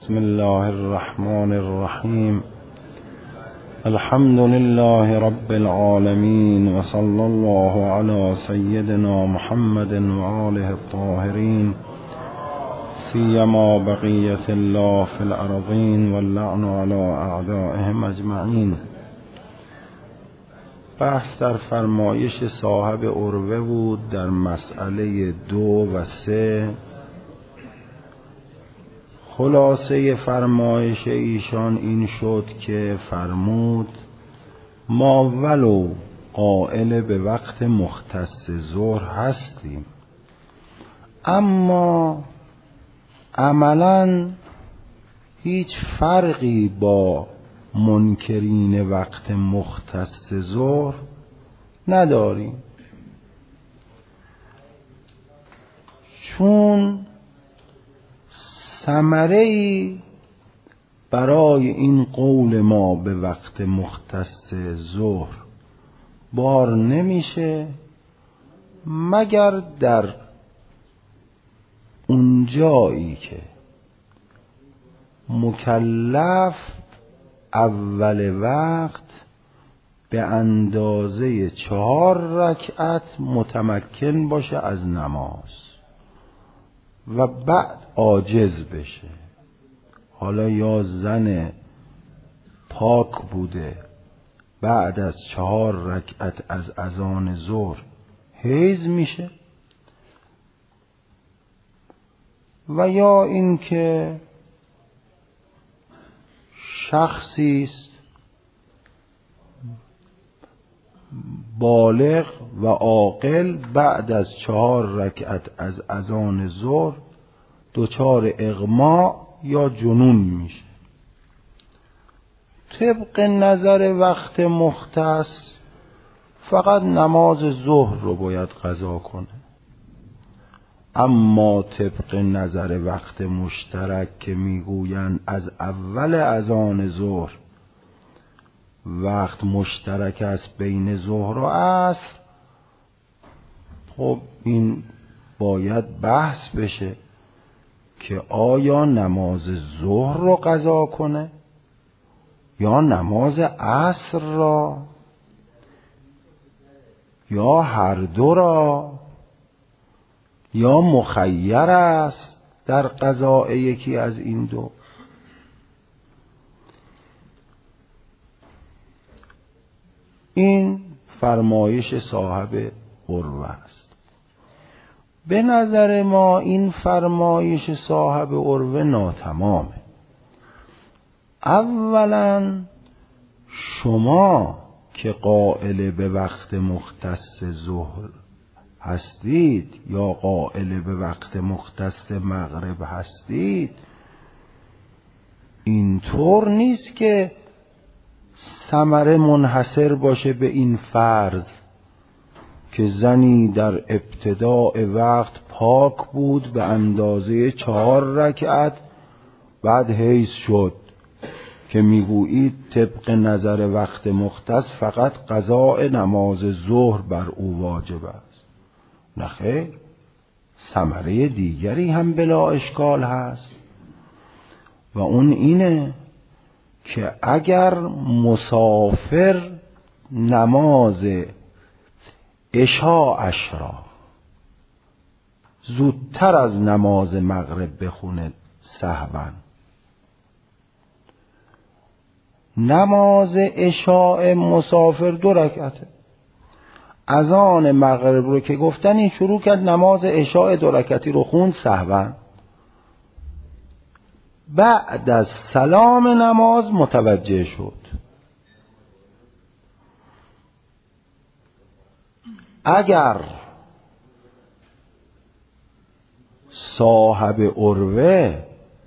بسم الله الرحمن الرحیم. الحمد لله رب العالمین و صلی الله علی سیدنا محمد و آله الطاهرین، سیما بقیت الله فی الارضین واللعن علی اعدائهم اجمعین. بحث در فرمایش صاحب عروه بود در مسئله 2 و 3. خلاصه فرمایش ایشان این شد که فرمود ما ولو قائل به وقت مختص ظهر هستیم، اما عملا هیچ فرقی با منکرین وقت مختص ظهر نداریم، چون ثمره‌ای برای این قول ما به وقت مختص ظهر بار نمیشه مگر در اون جایی که مکلف اول وقت به اندازه 4 رکعت متمکن باشه از نماز و بعد عاجز بشه. حالا یا زن پاک بوده بعد از 4 رکعت از اذان ظهر حیض میشه، و یا اینکه شخصی است بالغ و عاقل بعد از 4 رکعت از اذان ظهر دچار اغما یا جنون میشه. طبق نظر وقت مختص فقط نماز ظهر رو باید قضا کنه، اما طبق نظر وقت مشترک که میگویند از اول اذان ظهر وقت مشترک است بین ظهر و عصر، خب این باید بحث بشه که آیا نماز ظهر رو قضا کنه یا نماز عصر را یا هر دو را، یا مخیر است در قضاء یکی از این دو. این فرمایش صاحب عروه است. به نظر ما این فرمایش صاحب عروه ناتمامه. اولا شما که قائل به وقت مختص ظهر هستید یا قائل به وقت مختص مغرب هستید، اینطور نیست که ثمره منحصر باشه به این فرض که زنی در ابتداء وقت پاک بود به اندازه 4 رکعت بعد حیض شد که میگویید طبق نظر وقت مختص فقط قضاء نماز ظهر بر او واجب است. نخیر، ثمره دیگری هم بلا اشکال هست و اون اینه که اگر مسافر نماز عشاءش را زودتر از نماز مغرب بخونه سهواً، نماز عشاء مسافر 2 رکعته، اذان مغرب رو که گفتن این شروع کرد نماز عشاء 2 رکعتی رو خوند سهواً، بعد از سلام نماز متوجه شد. اگر صاحب عروه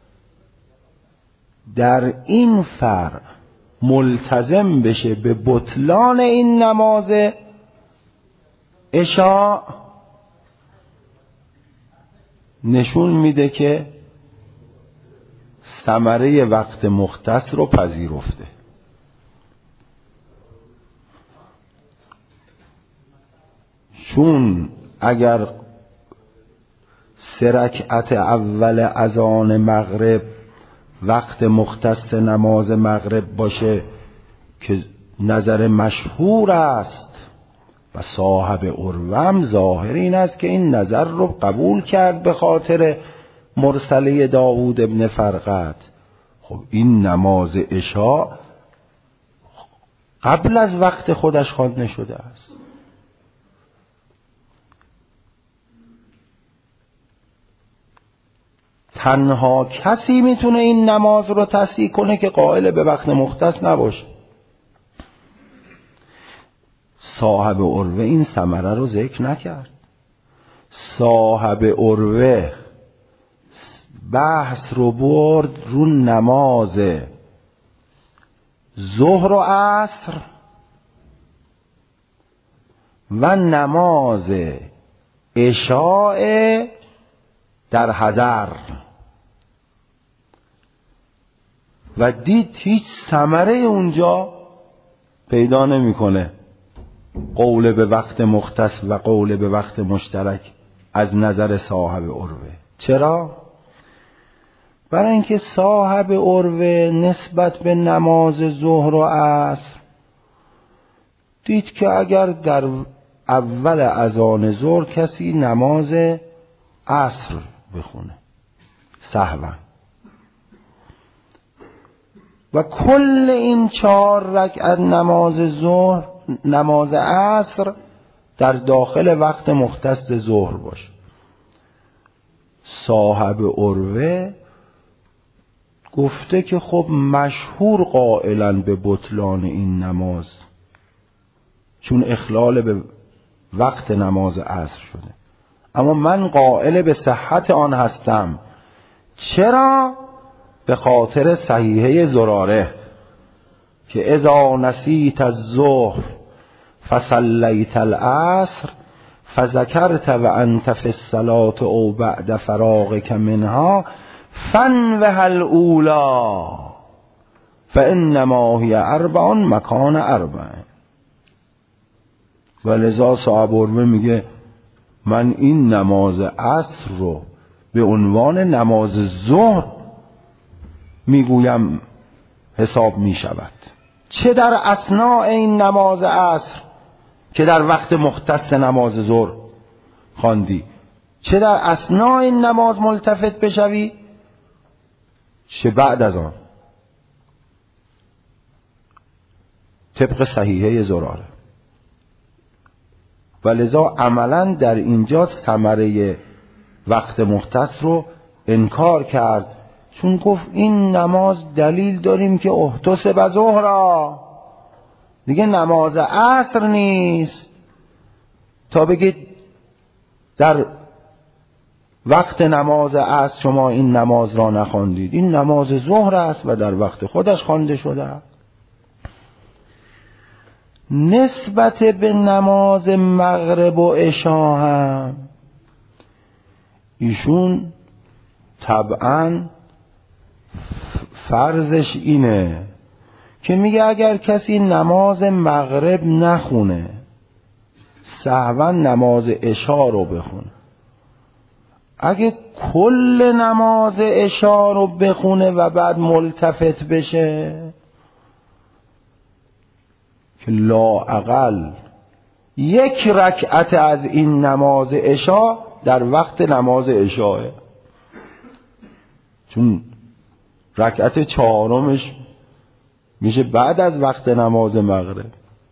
در این فرع ملتزم بشه به بطلان این نماز عشاء، نشون میده که ثمره وقت مختص رو پذیرفته. چون اگر 3 رکعت اول اذان مغرب وقت مختص نماز مغرب باشه که نظر مشهور است و صاحب عروه ظاهر این است که این نظر رو قبول کرد به خاطر مرسله داوود ابن فرقد. خب این نماز عشاء قبل از وقت خودش خوانده شده است. تنها کسی میتونه این نماز رو تصحیح کنه که قائل به وقت مختص نباشه. صاحب عروه این ثمره رو ذکر نکرد. صاحب عروه بحث رو برد رو نماز ظهر و عصر و نماز عشاء در حضر و دید هیچ ثمره اونجا پیدا نمیکنه قول به وقت مختص و قول به وقت مشترک از نظر صاحب عروه. چرا؟ برای اینکه صاحب عروه نسبت به نماز ظهر و عصر دید که اگر در اول اذان ظهر کسی نماز عصر بخونه سهوا و کل این 4 رکعت نماز ظهر نماز عصر در داخل وقت مختص ظهر باشه، صاحب عروه گفته که خب مشهور قائلن به بطلان این نماز چون اخلال به وقت نماز عصر شده، اما من قائل به صحت آن هستم. چرا؟ به خاطر صحیحه زراره که اذا نسیت الظهر فصلیت العصر فذکرت و انت فی الصلاة او بعد فراغک منها فانوه الاولی فانما هی 4 مکان 4. و لذا صاحب عروه میگه من این نماز عصر رو به عنوان نماز ظهر میگویم حساب میشود، چه در اثناء این نماز عصر که در وقت مختص نماز ظهر خواندی، چه در اثناء این نماز ملتفت بشوی، چه بعد از آن، طبق صحیحه زراره. و لذا عملا در اینجا ثمره وقت مختص رو انکار کرد، چون گفت این نماز دلیل داریم که احتسب ظهرا، دیگه نماز عصر نیست تا بگید در وقت نماز عصر شما این نماز را نخواندید، این نماز ظهر است و در وقت خودش خوانده شده است. نسبت به نماز مغرب و عشا هم ایشون طبعا فرضش اینه که میگه اگر کسی نماز مغرب نخونه سهوا نماز عشا رو بخونه، اگه کل نماز عشا رو بخونه و بعد ملتفت بشه که لااقل 1 رکعت از این نماز عشا در وقت نماز عشاه، چون رکعت 4 میشه بعد از وقت نماز مغرب.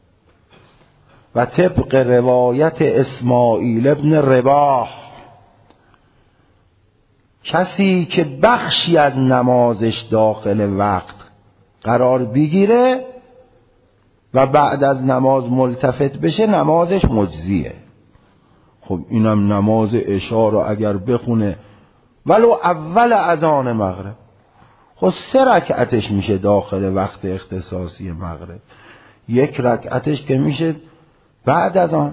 و طبق روایت اسماعیل ابن رباح کسی که بخشی از نمازش داخل وقت قرار بگیره و بعد از نماز ملتفت بشه نمازش مجزیه. خب اینم نماز عشا رو اگر بخونه ولو اول اذان مغرب، خب 3 رکعتش میشه داخل وقت اختصاصی مغرب، 1 رکعتش که میشه بعد از آن.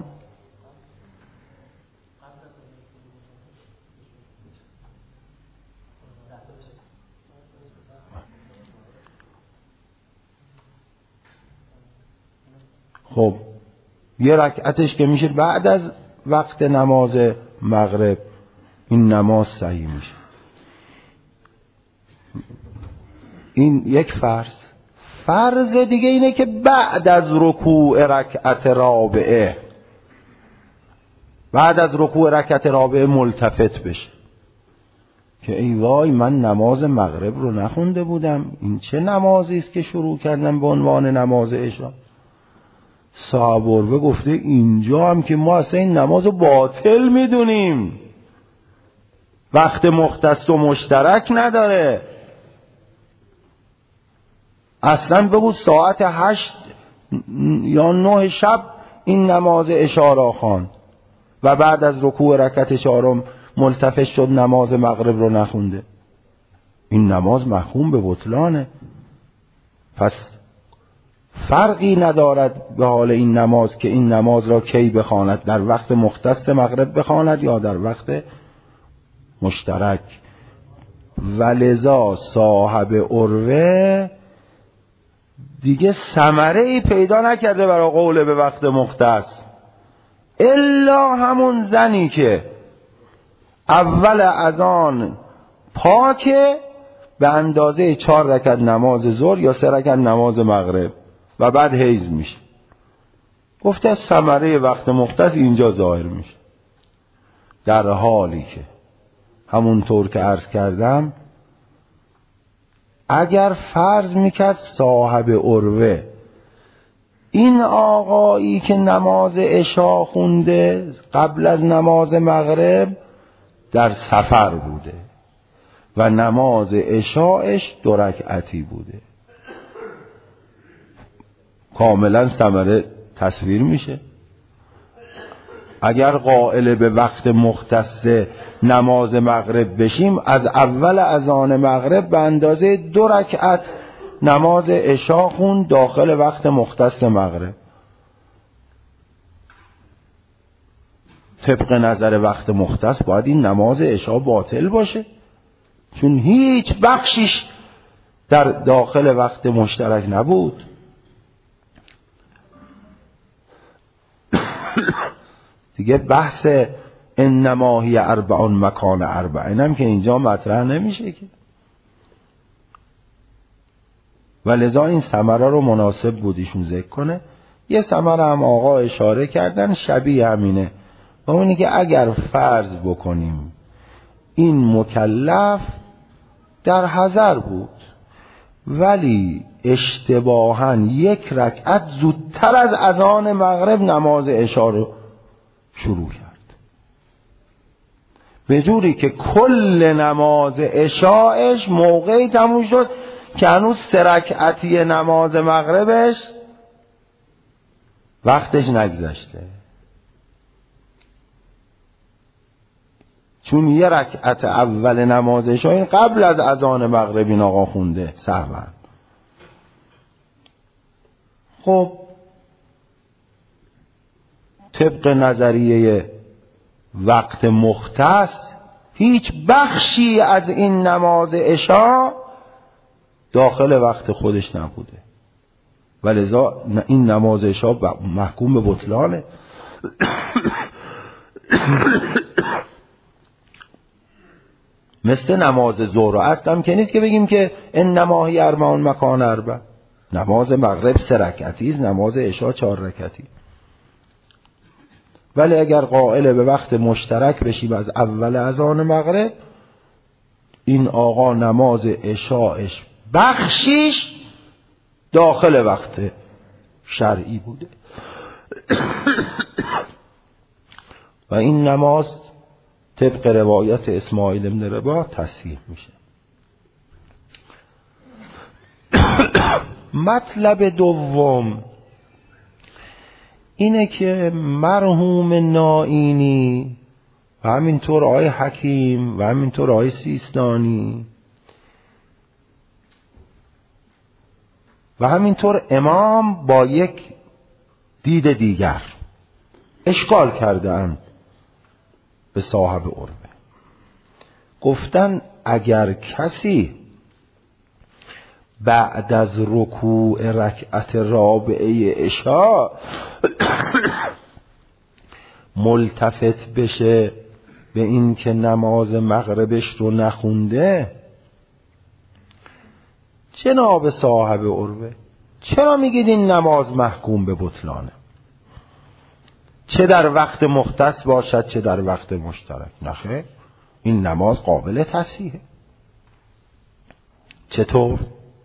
خب 1 رکعتش که میشه بعد از وقت نماز مغرب، این نماز صحیح میشه. این یک فرض دیگه اینه که بعد از رکوع رکعت رابعه ملتفت بشه که ای وای من نماز مغرب رو نخونده بودم، این چه نمازی است که شروع کردم به عنوان نماز عشا. صاحب عروه گفته اینجا هم که ما اصلا این نماز رو باطل میدونیم، وقت مختص و مشترک نداره، اصلا بگو ساعت 8 یا 9 شب این نماز عشا را خواند و بعد از رکوع رکعت 4 ملتفت شد نماز مغرب رو نخونده. این نماز محکوم به بطلانه. پس فرقی ندارد به حال این نماز که این نماز را کی بخواند، در وقت مختص مغرب بخواند یا در وقت مشترک. ولذا صاحب عروه دیگه ثمره ای پیدا نکرده برای قول به وقت مختص، الا همون زنی که اول اذان پاکه به اندازه 4 رکعت نماز ظهر یا 3 رکعت نماز مغرب و بعد حیض میشه. گفته ثمره وقت مختص اینجا ظاهر میشه، در حالی که همونطور که عرض کردم اگر فرض میکرد صاحب عروه این آقایی که نماز عشا خونده قبل از نماز مغرب در سفر بوده و نماز عشاش 2 رکعتی بوده، کاملا ثمره تصویر میشه. اگر قائل به وقت مختص نماز مغرب بشیم، از اول اذان مغرب به اندازه 2 رکعت نماز عشا خون داخل وقت مختص مغرب. طبق نظر وقت مختص باید این نماز عشا باطل باشه، چون هیچ بخشیش در داخل وقت مشترک نبود. دیگه بحث انما هی 4 مکان 4 اینم که اینجا مطرح نمیشه که. ولذا این ثمره رو مناسب بود ایشون ذکر کنه. یه ثمره هم آقا اشاره کردن شبیه همینه، و اونی که اگر فرض بکنیم این مکلف در حضر بود ولی اشتباهاً 1 رکعت زودتر از اذان مغرب نماز عشا رو شروع کرد، به جوری که کل نماز عشاش موقعی تموم شد که هنوز 3 رکعتی نماز مغربش وقتش نگذشته، چون 1 رکعت اول نماز عشا این قبل از اذان مغرب این آقا خونده سهوا. خب طبق نظریه وقت مختص هیچ بخشی از این نماز عشا داخل وقت خودش نبوده، ولذا این نماز عشا محکوم به بطلانه. مثل نماز ظهر اصلا که نیست که بگیم که انما هی 4 مکان 4. نماز مغرب 3 رکعتی است، نماز عشا 4 رکعتی. ولی اگر قائل به وقت مشترک بشیم از اول اذان مغرب، این آقا نماز عشاش بخشیش داخل وقت شرعی بوده و این نماز طبق روایت اسماعیل بن رباح تصحیح میشه. مطلب دوم اینه که مرحوم نائینی و همینطور آقای حکیم و همینطور آقای سیستانی و همینطور امام با یک دید دیگر اشکال کردند به صاحب عروه. گفتن اگر کسی بعد از رکوع رکعت رابعه عشا ملتفت بشه به این که نماز مغربش رو نخونده، جناب صاحب عروه چرا میگید این نماز محکوم به بطلانه؟ چه در وقت مختص باشد چه در وقت مشترک. نخیر، این نماز قابل تصحیحه. چطور؟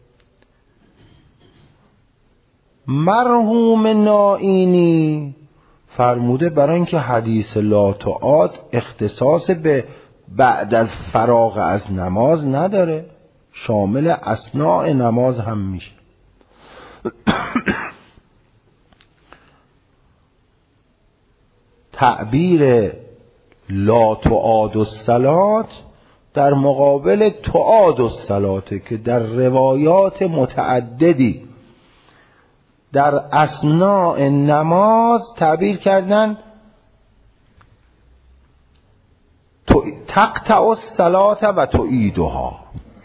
مرحوم نائینی فرموده برای اینکه حدیث لا تعاد اختصاص به بعد از فراغ از نماز نداره، شامل اثناء نماز هم میشه. تعبیر لا تعاد الصلاة در مقابل تعاد الصلاة که در روایات متعددی در اثناء نماز تعبیر کردن تقطع الصلاة و تعیدها،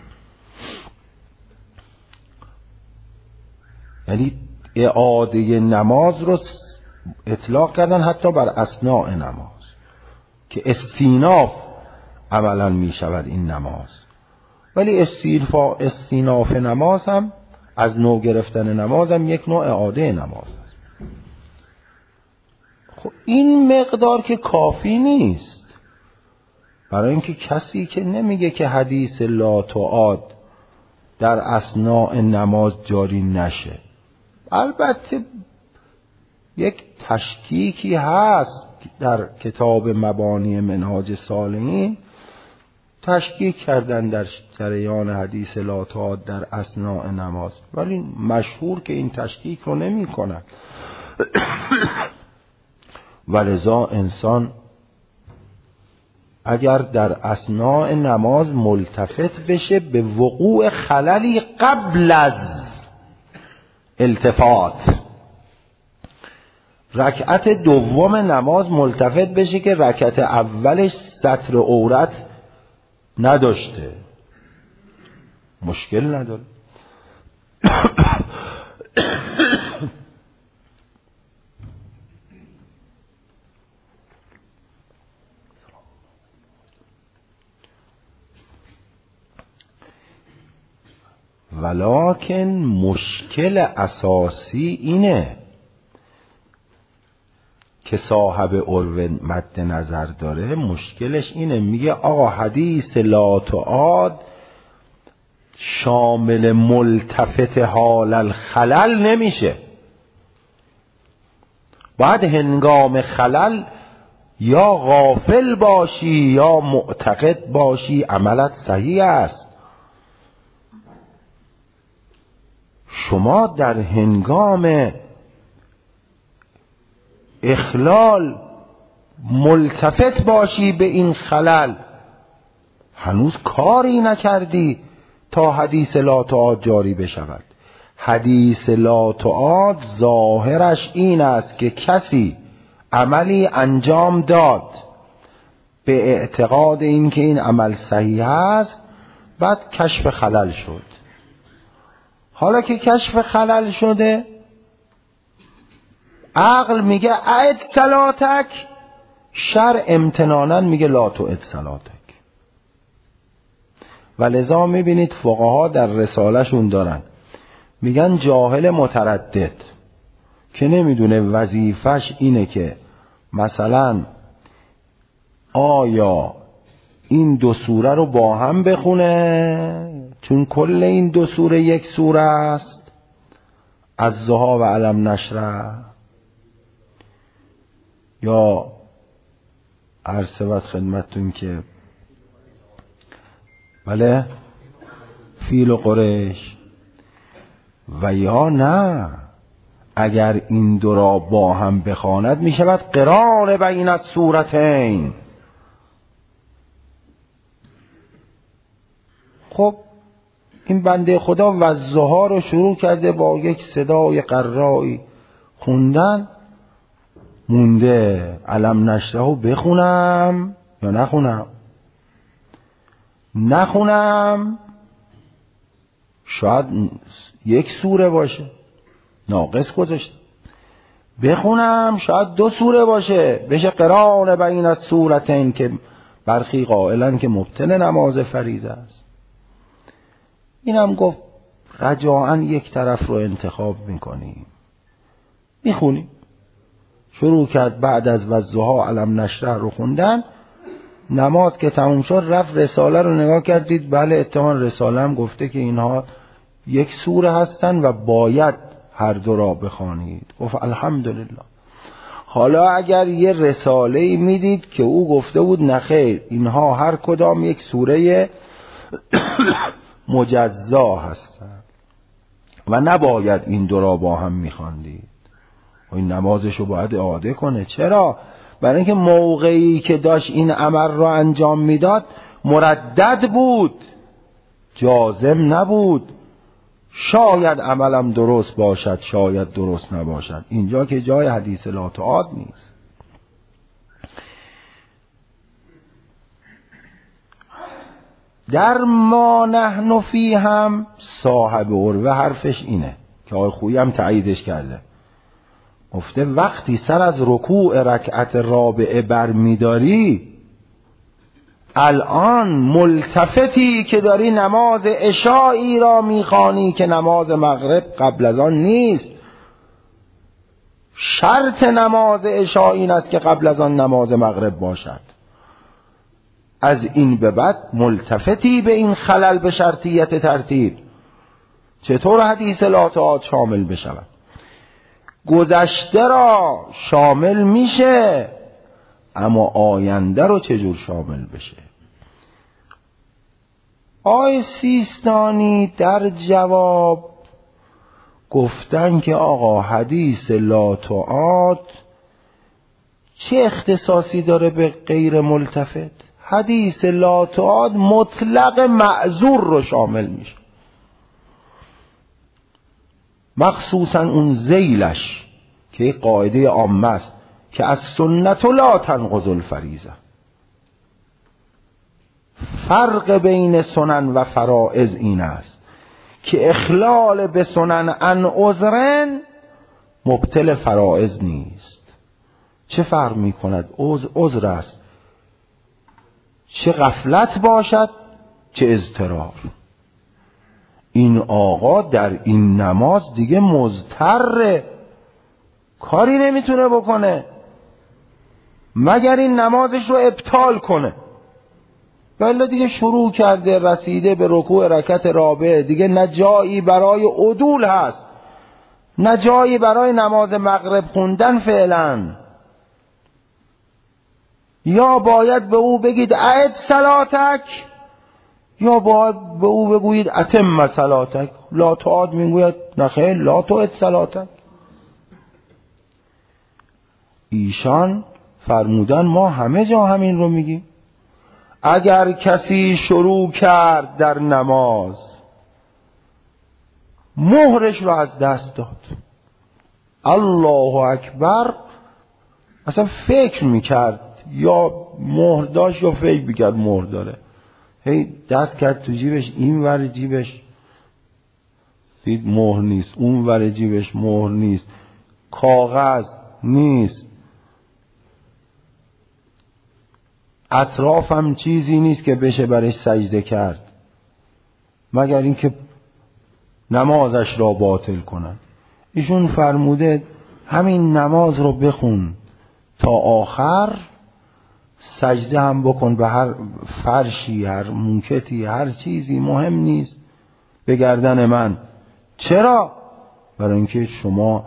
یعنی اعاده نماز رو اطلاق کردن حتی بر اثناء نماز که استیناف عملا می شود این نماز. ولی استیناف نماز هم از نو گرفتن نماز هم یک نوع اعاده نماز است. خب این مقدار که کافی نیست، برای اینکه کسی که نمیگه که حدیث لا تعاد در اثناء نماز جاری نشه. البته یک تشکیکی هست در کتاب مبانی منهاج الصالحین، تشکیک کردن در جریان حدیث لا تعاد در اثناء نماز، ولی مشهور که این تشکیک رو نمی کنن. ولذا انسان اگر در اثناء نماز ملتفت بشه به وقوع خللی قبل از التفات، رکعت دوم نماز ملتفت بشه که رکعت اولش ستر عورت نداشته، مشکل نداره. ولکن مشکل اساسی اینه که صاحب عروه مد نظر داره. مشکلش اینه، میگه آقا حدیث لا تعاد شامل ملتفت حال الخلل نمیشه، باید هنگام خلل یا غافل باشی یا معتقد باشی عملت صحیح است. شما در هنگام اخلال ملتفت باشی به این خلل، هنوز کاری نکردی تا حدیث لا تعاد جاری بشود. حدیث لا تعاد ظاهرش این است که کسی عملی انجام داد به اعتقاد این که این عمل صحیح است، بعد کشف خلل شد. حالا که کشف خلل شده، عقل میگه اعد صلاتک، شرع امتنانا میگه لا تعد صلاتک. و لذا میبینید فقها در رسالهشون دارن میگن جاهل متردد که نمیدونه وظیفش اینه که مثلا آیا این دو سوره رو با هم بخونه چون کل این دو سوره یک سوره است، الضحی و علم نشره، یا عرض شود خدمتتون که بله فیل و قریش، و یا نه اگر این دو را با هم بخواند می شود قران بین السورتین. خب این بنده خدا والضحی رو شروع کرده با یک صدای قرایی خوندن، مونده علم نشره رو بخونم یا نخونم شاید یک سوره باشه ناقص گذاشته، بخونم شاید دو سوره باشه بشه قران بین السورتین که برخی قائلن که مبطل نماز فریضه است. اینم گفت رجاءً یک طرف رو انتخاب میکنیم، میخونیم. شروع کرد بعد از والضحی الم نشرح رو خوندن. نماز که تموم شد رفت رساله رو نگاه کردید، بله اتهام رساله هم گفته که اینها یک سوره هستن و باید هر دو را بخوانید. گفت الحمدلله. حالا اگر یه رساله‌ای میدید که او گفته بود نخیر اینها هر کدام یک سوره مجزا هستن و نباید این دو را با هم میخواندید، این نمازشو باید اعاده کنه. چرا؟ برای اینکه موقعی که داشت این عمل را انجام میداد مردد بود، جازم نبود. شاید عملم درست باشد، شاید درست نباشد. اینجا که جای حدیث لا تعاد نیست. در ما نحن فی هم صاحب عروه حرفش اینه که آقای خویی هم تاییدش کرده. گفته وقتی سر از رکوع رکعت رابعه بر میداری، الان ملتفتی که داری نماز عشایی را میخوانی که نماز مغرب قبل از آن نیست. شرط نماز عشایی این است که قبل از آن نماز مغرب باشد. از این به بعد ملتفتی به این خلل به شرطیت ترتیب. چطور حدیث لا تعاد شامل بشود؟ گذشته را شامل میشه، اما آینده رو چجور شامل بشه؟ آقای سیستانی در جواب گفتن که آقا حدیث لا تعاد چه اختصاصی داره به غیر ملتفت؟ حدیث لا تعاد مطلق معذور رو شامل میشه، مخصوصا اون ذیلش که قاعده عامه است که از سنت لا تنقض الفریضه. فرق بین سنن و فرائض این است که اخلال به سنن عن عذرن مبطل فرائض نیست. چه فرق می کند؟ عذر است، چه غفلت باشد چه اضطرار. این آقا در این نماز دیگه مضطره، کاری نمیتونه بکنه مگر این نمازش رو ابطال کنه. ولی دیگه شروع کرده، رسیده به رکوع رکعت رابعه، دیگه نه جایی برای عدول هست نه جایی برای نماز مغرب خوندن فعلا. یا باید به او بگید اعد صلاتک، یا باید به او بگویید اتم صلاتک. لا تعاد میگوید نخیر لا تعد صلاتک. ایشان فرمودن ما همه جا همین رو میگیم. اگر کسی شروع کرد در نماز مهرش رو از دست داد، الله اکبر، اصلا فکر میکرد یا مهر داشت یا فکر میکرد مهر داره، هی دست کرد تو جیبش، این ور جیبش دید مهر نیست، اون ور جیبش مهر نیست، کاغذ نیست، اطرافم چیزی نیست که بشه برش سجده کرد مگر اینکه نمازش را باطل کنن. ایشون فرموده همین نماز رو بخون تا آخر، سجده هم بکن به هر فرشی، هر موکتی، هر چیزی، مهم نیست، به گردن من. چرا؟ برای اینکه شما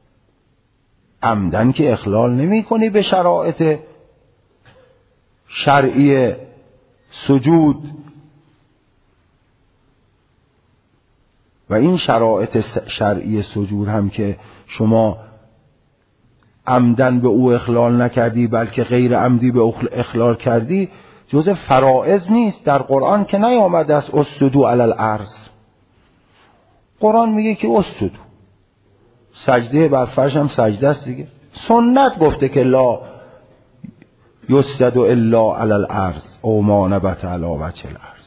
عمدن که اخلال نمی کنی به شرایط شرعی سجود، و این شرایط شرعی سجود هم که شما عمدن به او اخلال نکردی بلکه غیر عمدی به اخلال کردی، جز فرائض نیست. در قرآن که نیامده است اسجدوا علی الارض، قرآن میگه که اسجدوا، سجده بر فرش هم سجده است دیگه. سنت گفته که لا یسجد الا علی الارض او ما نبت علی وجه الارض.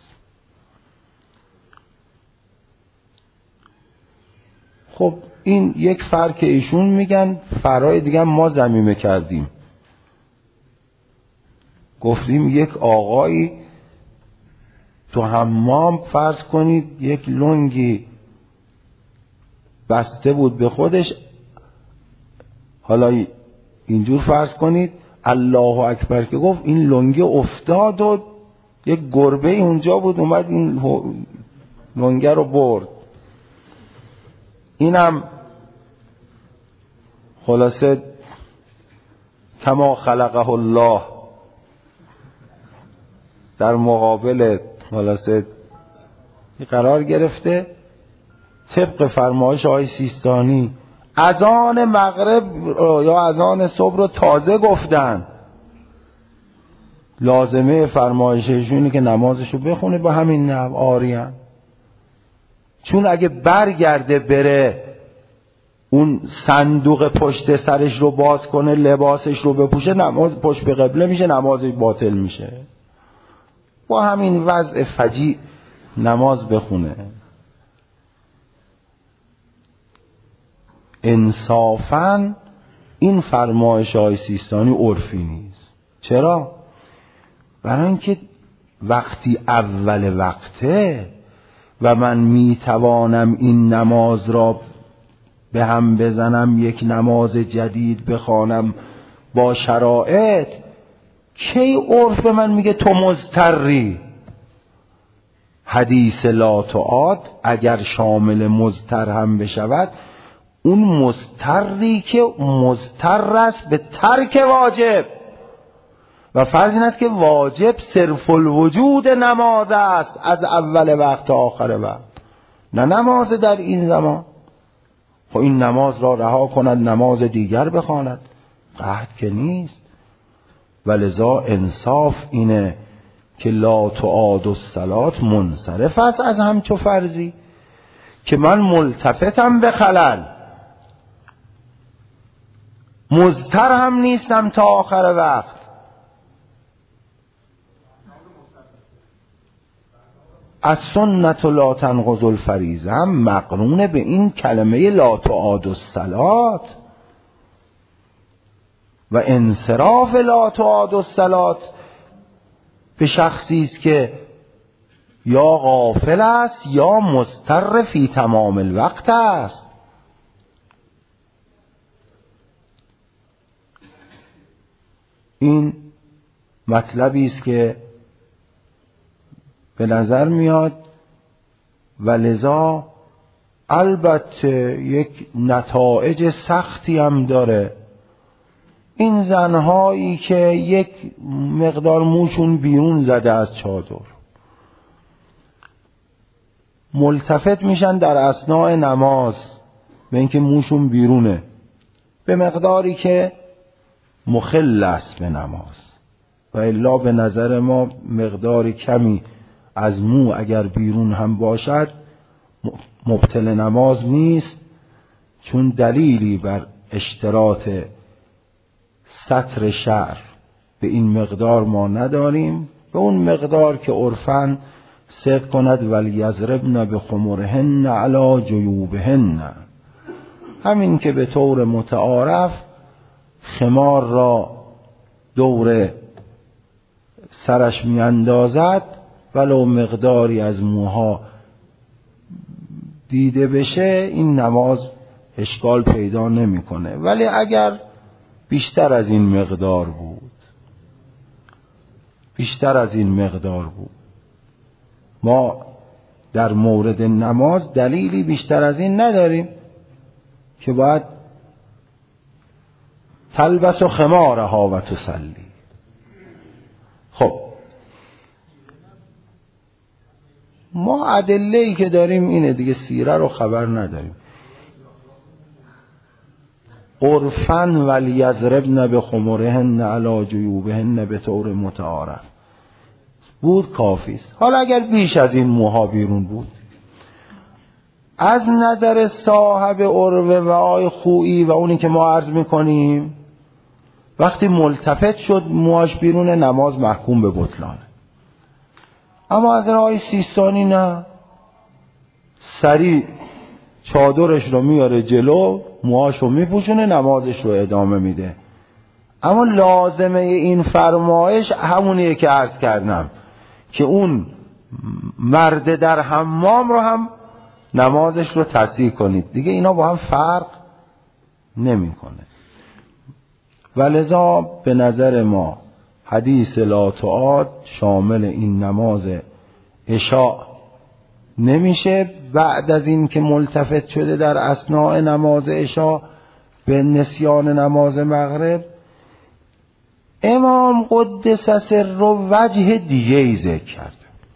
خب این یک فرق که ایشون میگن، فرای دیگه ما ضمیمه کردیم. گفتیم یک آقایی تو حمام فرض کنید یک لنگی بسته بود به خودش. حالا اینجور فرض کنید الله اکبر که گفت این لنگه افتاد و یک گربه اونجا بود اومد این لنگه رو برد. اینم خلاصه کما خلقه الله در مقابل خلاصه قرار گرفته. طبق فرمایش آقای سیستانی اذان مغرب یا اذان صبح رو تازه گفتن. لازمه فرمایششونه که نمازشو بخونه با همین نحو عاریان. چون اگه برگرده بره اون صندوق پشت سرش رو باز کنه لباسش رو بپوشه نماز پشت به قبله میشه، نمازش باطل میشه. با همین وضع فجیع نماز بخونه. انصافاً این فرمایش های سیستانی عرفی نیست. چرا؟ برای اینکه وقتی اول وقته و من میتوانم این نماز را به هم بزنم، یک نماز جدید بخوانم با شرایط، کی عرف من میگه تو مضطری؟ حدیث لا تعاد اگر شامل مضطر هم بشود، اون مضطری که مضطر است به ترک واجب و فرض این است که واجب صرف الوجود نماز است از اول وقت تا آخر وقت، نه نماز در این زمان. خب این نماز را رها کند نماز دیگر بخواند، قحط که نیست. ولذا انصاف اینه که لا تعاد الصلاة منصرف است از همچو فرضی که من ملتفتم به خلل، مضطر هم نیستم تا آخر وقت. از سنت لا تنقض الفریضه هم مقرونه به این کلمه لا تعاد الصلاة و انصراف لا تعاد الصلاة به شخصی است که یا غافل است یا مضطر فی تمام الوقت است. این مطلبی است که به نظر میاد و لذا البته یک نتایج سختی هم داره. این زنهایی که یک مقدار موشون بیرون زده از چادر ملتفت میشن در اثناء نماز به اینکه موشون بیرونه به مقداری که مخل است به نماز، و الا به نظر ما مقدار کمی از مو اگر بیرون هم باشد مبطل نماز نیست، چون دلیلی بر اشتراط ستر شعر به این مقدار ما نداریم. به اون مقدار که عرفاً صدق کند ولیضربن بخمرهن علی جیوبهن، همین که به طور متعارف خمار را دور سرش می اندازد ولو مقداری از موها دیده بشه این نماز اشکال پیدا نمیکنه. ولی اگر بیشتر از این مقدار بود ما در مورد نماز دلیلی بیشتر از این نداریم که باید تلبس و خمارها و تصلی. خب ما ادله‌ای که داریم اینه دیگه، سیره رو خبر نداریم. عرفاً ولیضربن بخمرهن علی جیوبهن به طور متعارف بود کافی است. حالا اگر بیش از این موها بیرون بود از نظر صاحب عروه و آی خویی و اونی که ما عرض میکنیم وقتی ملتفت شد موهاش بیرون نماز محکوم به بطلانه. اما از آی سیستانی نه، سریع چادرش رو میاره جلو موهاش رو میپوشونه نمازش رو ادامه میده. اما لازمه این فرمایش همونیه که عرض کردم که اون مرد در حمام رو هم نمازش رو تصحیح کنید. دیگه اینا با هم فرق نمیکنه. ولذا به نظر ما حدیث لا تعاد شامل این نماز عشاء نمیشه. بعد از این که ملتفت شده در اثناء نماز عشاء به نسیان نماز مغرب، امام قدس سره وجه دیگه ای ذکر کرده.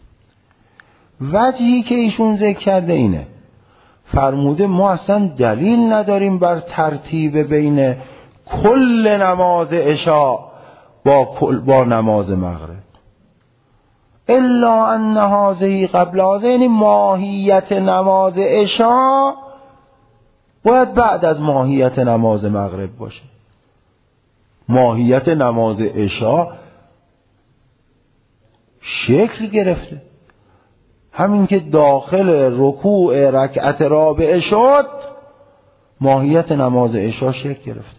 وجهی که ایشون ذکر کرده اینه، فرموده ما اصلا دلیل نداریم بر ترتیب بین کل نماز عشاء با نماز مغرب، الا ان هذه قبل هذه، یعنی ماهیت نماز عشاء باید بعد از ماهیت نماز مغرب باشه. ماهیت نماز عشاء شکل گرفته، همین که داخل رکوع رکعت رابعه شد ماهیت نماز عشاء شکل گرفته.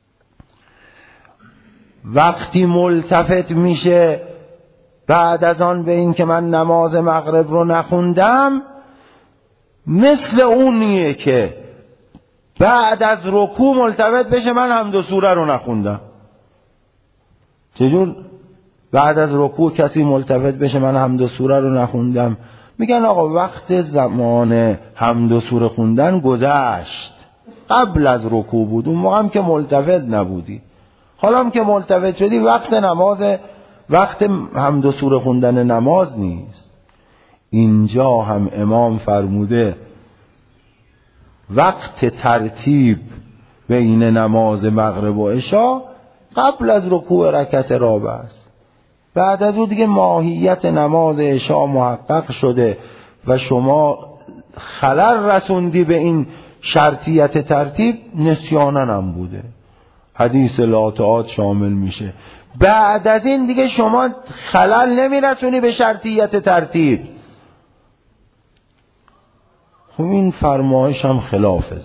وقتی ملتفت میشه بعد از آن به این که من نماز مغرب رو نخوندم، مثل اونیه که بعد از رکوع ملتفت بشه من حمد و سوره رو نخوندم. چجور بعد از رکوع کسی ملتفت بشه من حمد و سوره رو نخوندم؟ میگن آقا وقت زمان حمد و سوره خوندن گذشت، قبل از رکوع بود، اون موقع هم که ملتفت نبودی. حالا هم که ملتفت شدی وقت حمد و سوره خوندن نماز نیست. اینجا هم امام فرموده وقت ترتیب بین نماز مغرب و عشاء قبل از رکوع رکعت رابعه است. بعد از اون دیگه ماهیت نماز عشاء محقق شده و شما خلل رسوندی به این شرطیت ترتیب، نسیانن هم بوده، حدیث لا تعاد شامل میشه. بعد از این دیگه شما خلل نمیرسونی به شرطیت ترتیب. خب این فرمایش هم خلاف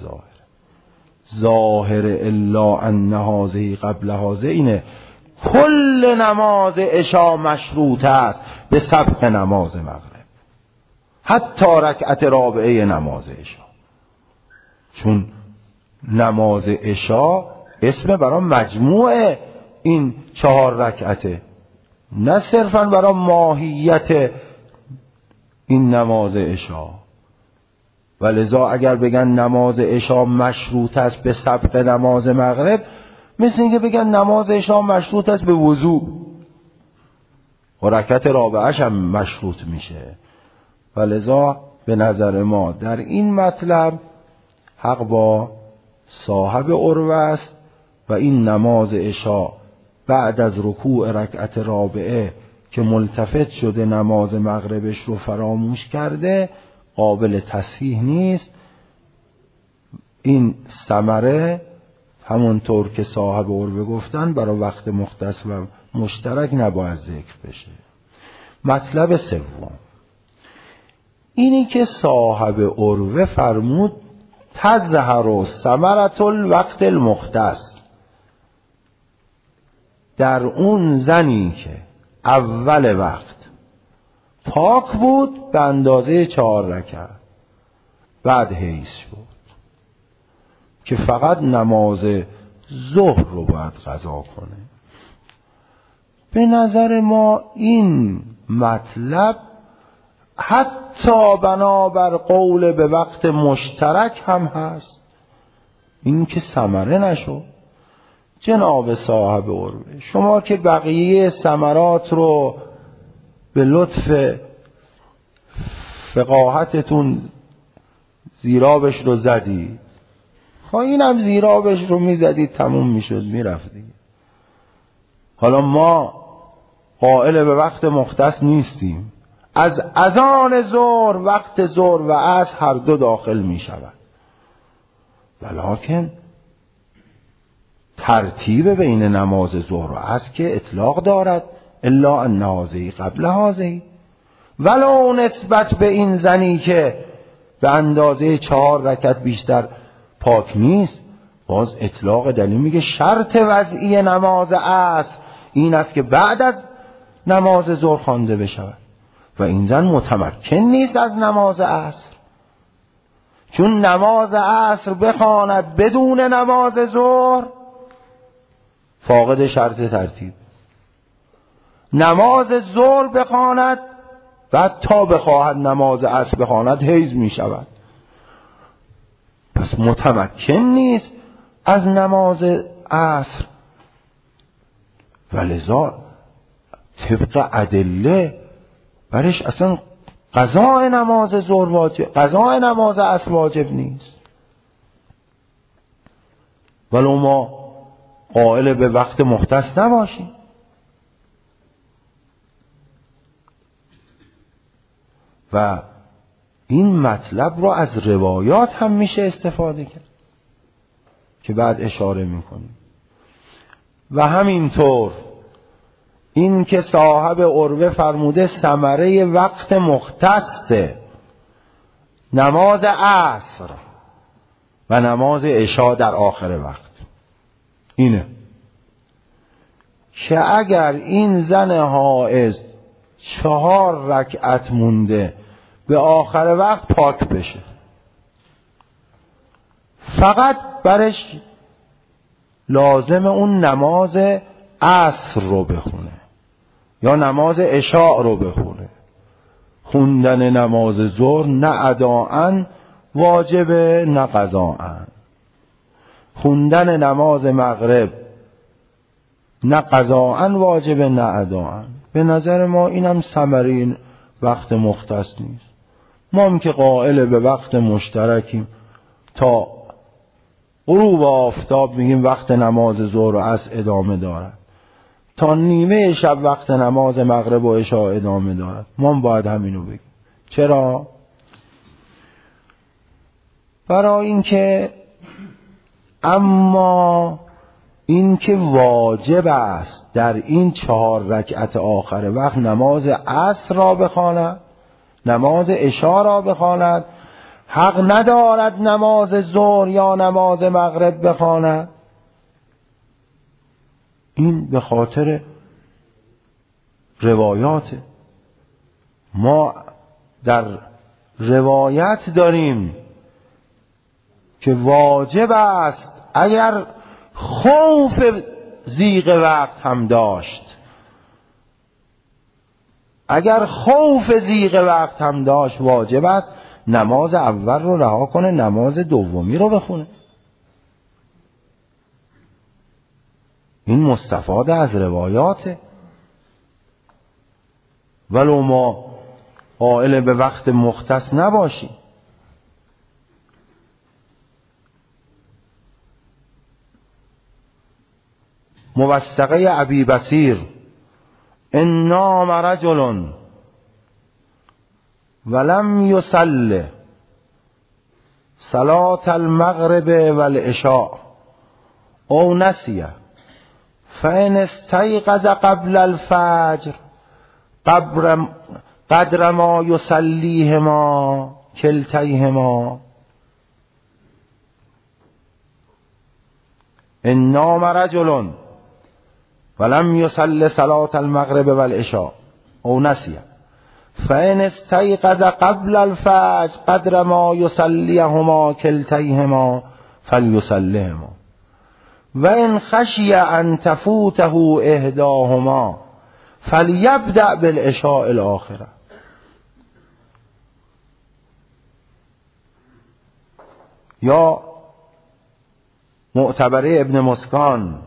ظاهر الا ان هذه قبل هذه اینه کل نماز عشاء مشروط است به سبق نماز مغرب، حتی رکعت رابعه نماز عشاء. چون نماز عشاء اسم برای مجموع این 4 رکعته، نه صرفا برای ماهیت این نماز عشاء. ولذا اگر بگن نماز عشاء مشروط است به سبق نماز مغرب، مثل اینکه بگن نماز عشاء مشروط است به وضو و رکعت رابعه‌اش هم مشروط میشه. ولذا به نظر ما در این مطلب حق با صاحب عروه است و این نماز عشاء بعد از رکوع رکعت رابعه که ملتفت شده نماز مغربش رو فراموش کرده قابل تصحیح نیست. این ثمره همونطور که صاحب عروه گفتن برای وقت مختص و مشترک نباید ذکر بشه. مطلب سوم اینی که صاحب عروه فرمود تظهر ثمرة الوقت المختص، در اون زنی که اول وقت پاک بود به اندازه 4 رکعت، بعد حیض شد که فقط نماز ظهر رو باید قضا کنه. به نظر ما این مطلب حتی بنابر قول به وقت مشترک هم هست، این که ثمره نشد. جناب صاحب عروه شما که بقیه ثمرات رو به لطف فقاهتتون زیرابش رو زدید، خب اینم زیرابش رو میزدید تموم میشد میرفت دیگه. حالا ما قائل به وقت مختص نیستیم، از اذان ظهر وقت ظهر و عصر هر دو داخل میشود، ولکن ترتیب بین نماز ظهر و عصر که اطلاق دارد الا ان هذه قبل هذه، ولو نسبت به این زنی که به اندازه 4 رکعت بیشتر پاک نیست، باز اطلاق دلیل میگه شرط وضعی نماز عصر این است که بعد از نماز ظهر خوانده بشود و این زن متمکن نیست از نماز عصر. چون نماز عصر بخواند بدون نماز ظهر فاقد شرط ترتیب، نماز ظهر بخواند بعد تا بخواهد نماز عصر بخواند حیض می شود، پس متمکن نیست از نماز عصر. ولذا طبق ادله برش اصلا قضاء نماز ظهر واجب، قضاء نماز عصر واجب نیست. ولو ما قائل به وقت مختص نباشیم. و این مطلب رو از روایات هم میشه استفاده کرد که بعد اشاره میکنیم. و همینطور این که صاحب عروه فرموده ثمره وقت مختص نماز عصر و نماز عشا در آخر وقت اینه که اگر این زن حائض 4 رکعت مونده به آخر وقت پاک بشه، فقط برش لازم اون نماز عصر رو بخونه یا نماز عشاء رو بخونه. خوندن نماز ظهر نه اداءً واجبه نه قضاءً. خوندن نماز مغرب نه قضاءً واجبه نه اداءً. به نظر ما اینم ثمره این وقت مختص نیست. ما هم که قائل به وقت مشترکیم تا غروب آفتاب میگیم وقت نماز ظهر و عصر ادامه دارد، تا نیمه شب وقت نماز مغرب و عشاء ادامه دارد. ما هم باید همینو بگیم. چرا؟ برای اینکه اما این که واجب است در این 4 رکعت آخر وقت نماز عصر را بخواند، نماز عشاء را بخواند، حق ندارد نماز ظهر یا نماز مغرب بخواند. این به خاطر روایات ما در روایت داریم که واجب است اگر خوف ضیق وقت هم داشت، اگر خوف ضیق وقت هم داشت واجب است نماز اول رو رها کنه، نماز دومی رو بخونه. این مستفاده از روایاته. ولو ما قائل به وقت مختص نباشیم. موثقه ابی بصیر ان نام رجل ولم يصل صلاة المغرب والعشاء او نسي فإن استيقظ قبل الفجر قدر ما يصليهما كلتيهما ان نام رجل ولم يصل صلاة المغرب والعشاء او نسي فإن استيقظ قبل الفجر قدر ما يصليهما كلتيهما فليصلهما وإن خشي أن تفوته إحداهما فليبدأ بالعشاء الآخرة. یا معتبره ابن مسکان،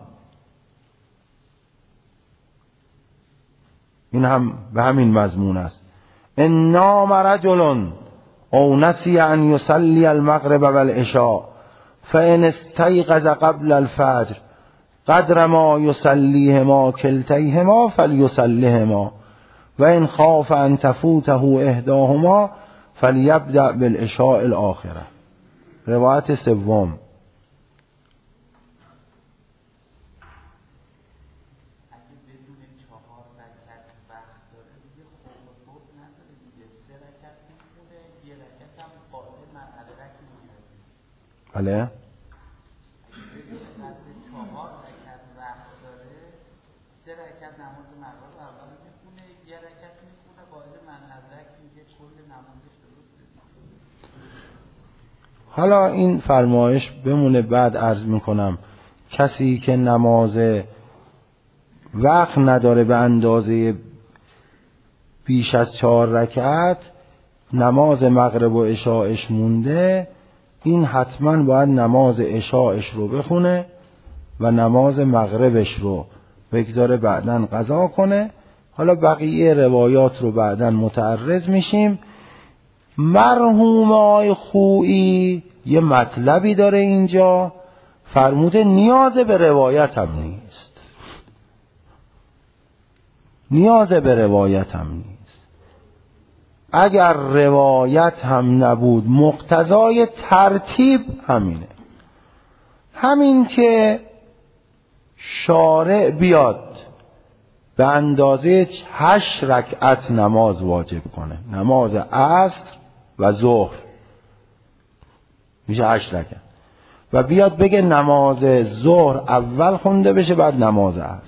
این هم به همین مضمون است. ان نام رجل او نسی ان یصلی المغرب والعشاء فان استيقظ قبل الفجر قدر ما يصليهما كلتيهما فليصلهما وان خاف ان تفوته احداهما فليبدأ بالعشاء الاخره. روایت سوم. بله. حالا این فرمایش بمونه، بعد عرض میکنم کسی که نماز وقت نداره به اندازه بیش از 4 رکعت، نماز مغرب و عشاءش مونده، این حتما باید نماز عشاءش رو بخونه و نماز مغربش رو بگذاره بعداً قضا کنه. حالا بقیه روایات رو بعداً متعرض میشیم. مرحوم آقای خویی یه مطلبی داره اینجا، فرموده نیاز به روایت هم نیست، نیاز به روایت هم نیست. اگر روایت هم نبود مقتضای ترتیب همینه، همین که شارع بیاد به اندازه 8 رکعت نماز واجب کنه، نماز عصر و ظهر میشه 8 رکعت، و بیاد بگه نماز ظهر اول خونده بشه بعد نماز عصر،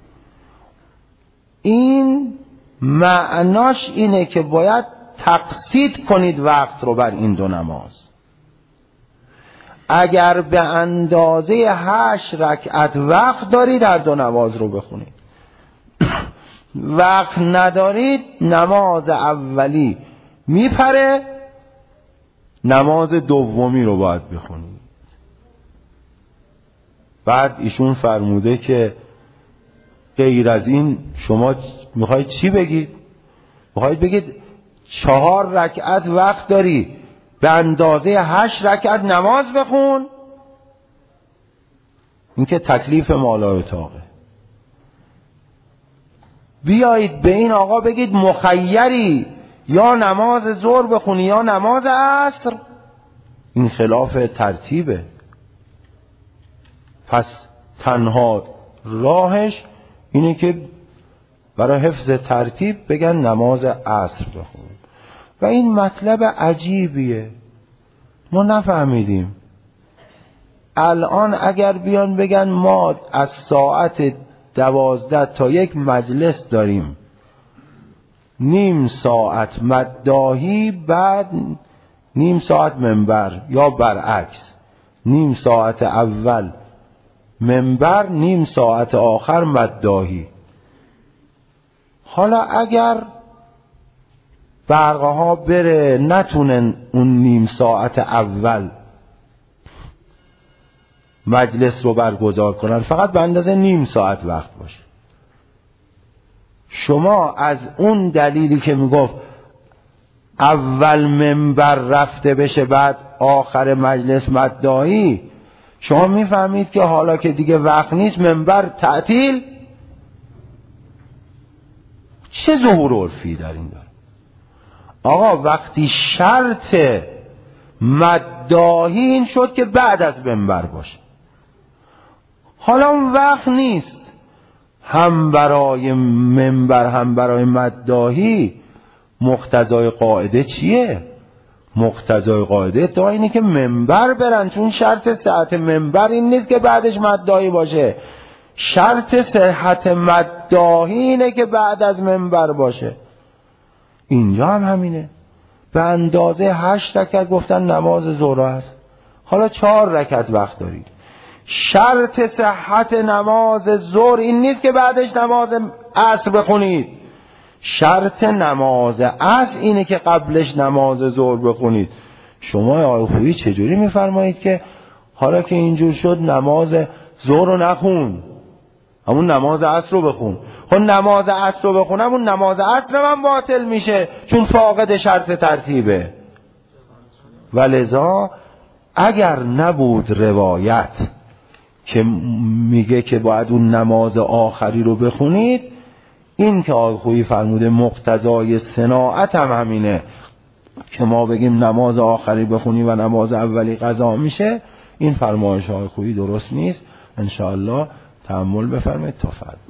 این معناش اینه که باید تقسیط کنید وقت رو بر این دو نماز. اگر به اندازه 8 رکعت وقت دارید در دو نماز رو بخونید، وقت ندارید نماز اولی میپره، نماز دومی رو باید بخونید. بعد ایشون فرموده که غیر از این شما میخواید چی بگید؟ میخواید بگید 4 رکعت وقت داری به اندازه 8 رکعت نماز بخون؟ این که تکلیف مالای طاقه. بیایید به این آقا بگید مخیری، یا نماز ظهر بخونی یا نماز عصر، این خلاف ترتیبه. پس تنها راهش اینه که برای حفظ ترتیب بگن نماز عصر بخون. و این مطلب عجیبیه، ما نفهمیدیم. الان اگر بیان بگن ما از ساعت 12 تا 1 مجلس داریم، نیم ساعت مداحی بعد نیم ساعت منبر، یا برعکس نیم ساعت اول منبر نیم ساعت آخر مداحی. حالا اگر برقه ها بره نتونن اون نیم ساعت اول مجلس رو برگزار کنن، فقط به اندازه نیم ساعت وقت باشه، شما از اون دلیلی که میگفت اول منبر رفته بشه بعد آخر مجلس مداحی، شما میفهمید که حالا که دیگه وقت نیست منبر تعطیل. چه ظهور عرفی در این داره؟ آقا وقتی شرط مداحی این شد که بعد از منبر باشه، حالا اون وقت نیست، هم برای منبر هم برای مداحی، مقتضای قاعده چیه؟ مقتضای قاعده تا اینه که منبر برن، چون شرط صحت منبر این نیست که بعدش مداحی باشه، شرط صحت مداحی اینه که بعد از منبر باشه. اینجا هم همینه، به اندازه 8 رکعت گفتن نماز ظهر است، حالا 4 رکعت وقت دارید. شرط صحت نماز ظهر این نیست که بعدش نماز عصر بخونید، شرط نماز عصر اینه که قبلش نماز ظهر بخونید. شما آقای خویی چجوری میفرمایید که حالا که اینجور شد نماز ظهر رو نخون، همون نماز عصر رو بخون؟ خب نماز عصر رو بخونم اون نماز عصر من باطل میشه، چون فاقد شرط ترتیبه. ولذا اگر نبود روایت که میگه که باید اون نماز آخری رو بخونید، این که آقای خویی فرموده مقتضای صناعت هم همینه که ما بگیم نماز آخری بخونی و نماز اولی قضا میشه، این فرمایش آقای خویی درست نیست. انشاءالله تأمل بفرمایید تا فردا.